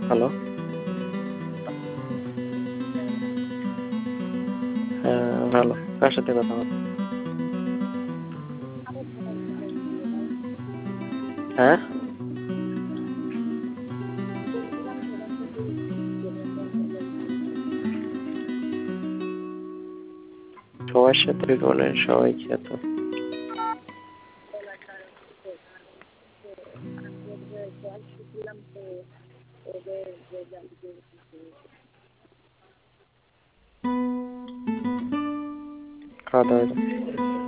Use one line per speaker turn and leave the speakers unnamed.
Hello. হ্যাঁ, ভালো। কার সাথে কথা বল? হ্যাঁ? সবার সাথে জীবনের সবাই খ্যাত। খাওয়া দাওয়া হয়েছে?